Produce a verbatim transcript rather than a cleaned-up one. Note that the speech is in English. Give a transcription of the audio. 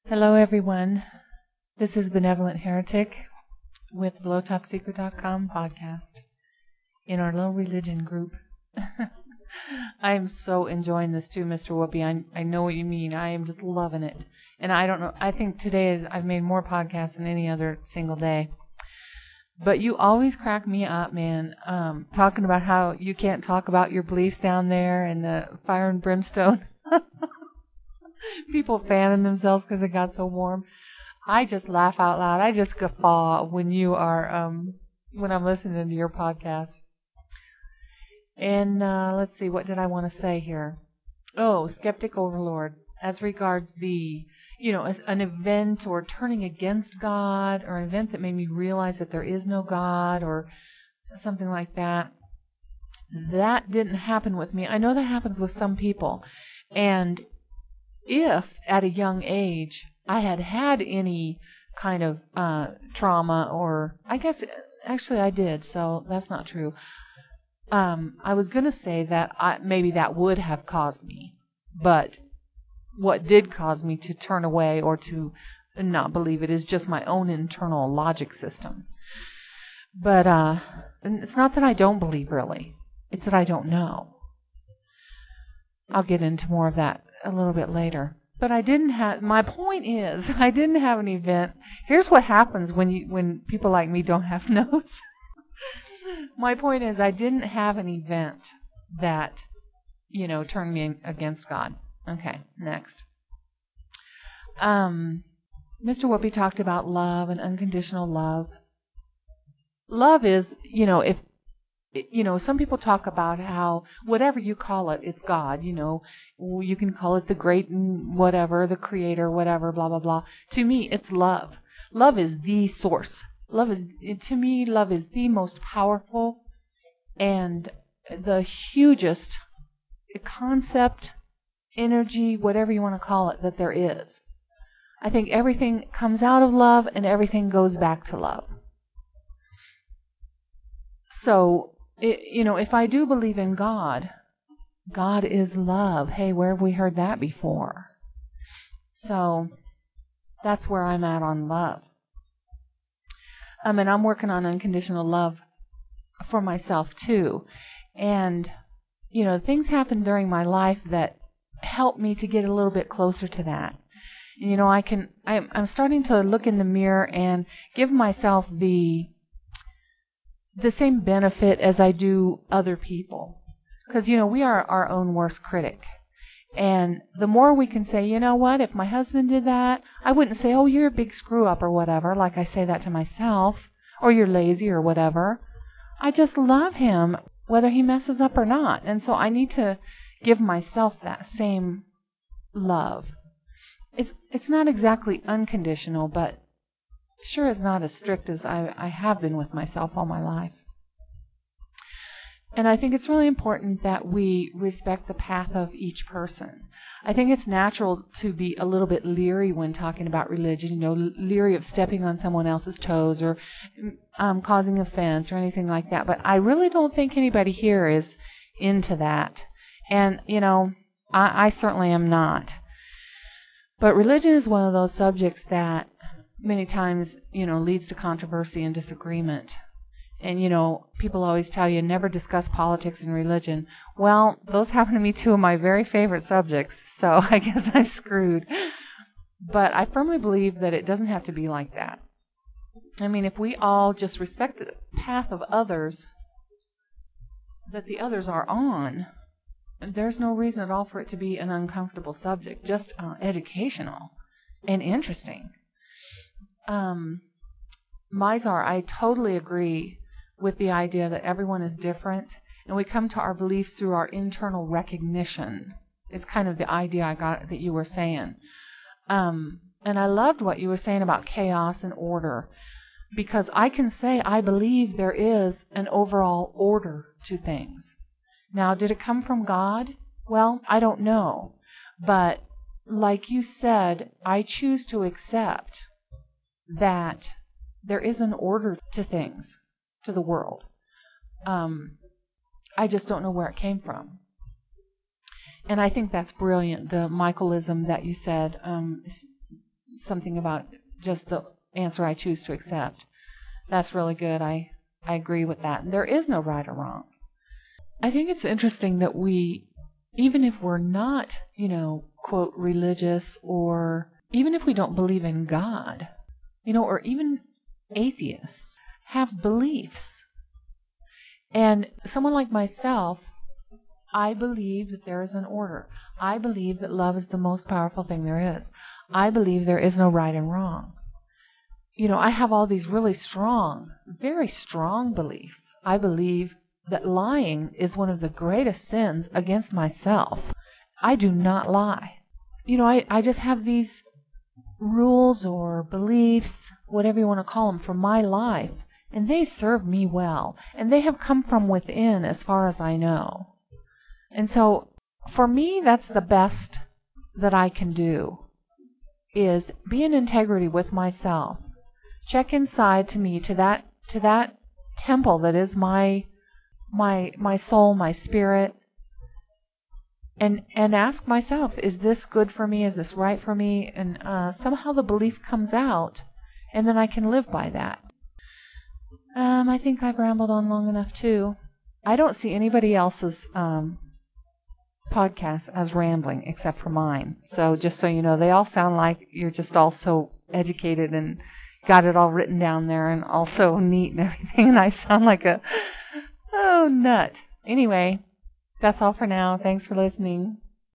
Hello, everyone. This is Benevolent Heretic with the low top secret dot com podcast in our little religion group. I'm so enjoying this too, Mister Whoopi. I, I know what you mean. I am just loving it. And I don't know, I think today is, I've made more podcasts than any other single day. But you always crack me up, man, um, talking about how you can't talk about your beliefs down there and the fire and brimstone. People fanning themselves because it got so warm. I just laugh out loud. I just guffaw when you are, um, when I'm listening to your podcast. And uh, let's see, what did I want to say here? Oh, skeptic overlord. As regards the, you know, as an event or turning against God, or an event that made me realize that there is no God, or something like that. That didn't happen with me. I know that happens with some people. And if at a young age I had had any kind of uh, trauma, or I guess actually I did, so that's not true. Um, I was going to say that I, maybe that would have caused me, but what did cause me to turn away or to not believe it is just my own internal logic system. But uh, it's not that I don't believe, really. It's that I don't know. I'll get into more of that a little bit later. But I didn't have, my point is, I didn't have an event. Here's what happens when you, when people like me don't have notes. My point is, I didn't have an event that, you know, turned me against God. Okay, next. Um, Mister Whoopi talked about love and unconditional love. Love is, you know, if, you know, some people talk about how whatever you call it, it's God, you know, you can call it the great whatever, the creator, whatever, blah, blah, blah. To me, it's love. Love is the source. Love is, to me, love is the most powerful and the hugest concept, energy, whatever you want to call it, that there is. I think everything comes out of love and everything goes back to love. So, it, you know, if I do believe in God, God is love. Hey, where have we heard that before? So, that's where I'm at on love. I mean, I'm working on unconditional love for myself too. And, you know, things happen during my life that help me to get a little bit closer to that. You know, I can, I'm, I'm starting to look in the mirror and give myself the, the same benefit as I do other people. Because, you know, we are our own worst critic. And the more we can say, you know what, if my husband did that, I wouldn't say, oh, you're a big screw up or whatever, like I say that to myself, or you're lazy or whatever. I just love him, whether he messes up or not. And so I need to give myself that same love. It's it's not exactly unconditional, but sure is not as strict as I, I have been with myself all my life. And I think it's really important that we respect the path of each person. I think it's natural to be a little bit leery when talking about religion, you know, leery of stepping on someone else's toes or um, causing offense or anything like that. But I really don't think anybody here is into that. And, you know, I, I certainly am not. But religion is one of those subjects that many times, you know, leads to controversy and disagreement. And, you know, people always tell you never discuss politics and religion. Well, those happen to be two of my very favorite subjects, so I guess I'm screwed. But I firmly believe that it doesn't have to be like that. I mean, if we all just respect the path of others that the others are on, there's no reason at all for it to be an uncomfortable subject, just uh, educational and interesting. Um, Mizar, I totally agree with the idea that everyone is different, and we come to our beliefs through our internal recognition. It's kind of the idea I got that you were saying. Um, and I loved what you were saying about chaos and order, because I can say I believe there is an overall order to things. Now, did it come from God? Well, I don't know. But like you said, I choose to accept that there is an order to things, to the world. Um, I just don't know where it came from. And I think that's brilliant, the Michaelism that you said, um, something about just the answer I choose to accept. That's really good. I, I agree with that. And there is no right or wrong. I think it's interesting that we, even if we're not, you know, quote, religious, or even if we don't believe in God, you know, or even atheists, have beliefs. And someone like myself, I believe that there is an order. I believe that love is the most powerful thing there is. I believe there is no right and wrong. You know, I have all these really strong, very strong beliefs. I believe that lying is one of the greatest sins against myself. I do not lie. You know, I, I just have these rules or beliefs, whatever you want to call them, for my life. And they serve me well. And they have come from within as far as I know. And so, for me, that's the best that I can do, is be in integrity with myself. Check inside to me, to that to that temple that is my my my soul, my spirit, and and ask myself, is this good for me? Is this right for me? And uh, somehow the belief comes out, and then I can live by that. Um, I think I've rambled on long enough too. I don't see anybody else's um, podcast as rambling except for mine. So just so you know, they all sound like you're just all so educated and got it all written down there and all so neat and everything. And I sound like a, oh, nut. Anyway, that's all for now. Thanks for listening.